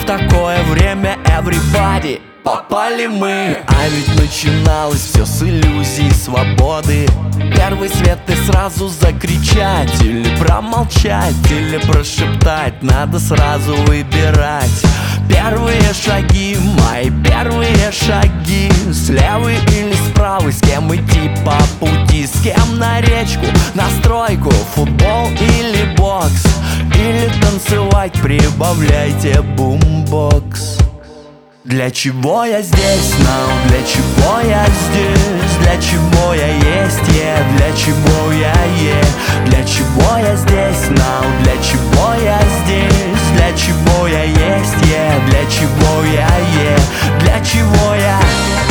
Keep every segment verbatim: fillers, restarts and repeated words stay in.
такое время, everybody. Попали мы, а ведь начиналось все с иллюзии свободы. Первый свет и сразу закричать, или промолчать, или прошептать. Надо сразу выбирать. Первые шаги, мои первые шаги. Слева или справа, с кем идти по пути. С кем на речку, на стройку, футбол или бокс. Или танцевать, прибавляйте бумбокс. Для чего я здесь, now? Для чего я здесь? Для чего я есть, yeah? Для чего я е? Для чего я здесь, now? Для чего я здесь? Для чего я есть, yeah? Для чего я е? Для чего я?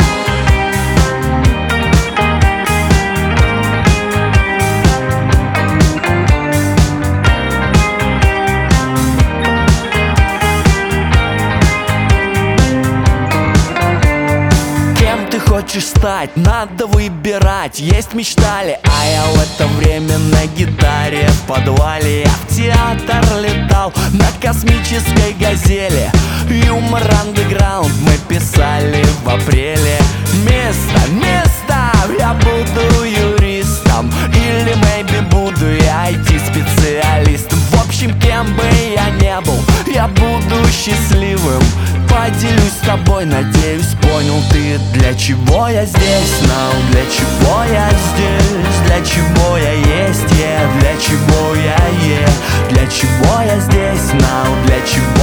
Хочешь стать, надо выбирать. Есть мечтали, а я в это время на гитаре в подвале. Я в театр летал на космической газели. Юмор андеграунд мы писали в апреле. Место, место, я буду юристом. Или, maybe, буду я ай ти-специалистом. В общем, кем бы я не был, я буду счастливым. Поделюсь с тобой, надеюсь, понял ты, для чего я здесь, now? Для чего я здесь? Для чего я есть, yeah? Для чего я е? Для чего я здесь, now? Для чего